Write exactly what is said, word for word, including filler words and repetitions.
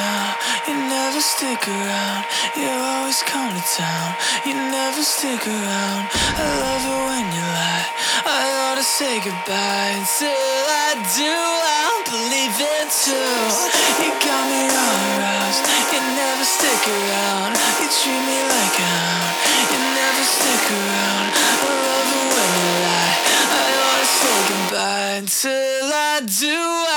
now, you never stick around. You always come to town, you never stick around. I love it when you lie, I ought to say goodbye. Until I do, I'll believe it too. You got me all aroused, you never stick around. You treat me like a hound, you never stick around. I love it when you lie, I ought to say goodbye. Until I do,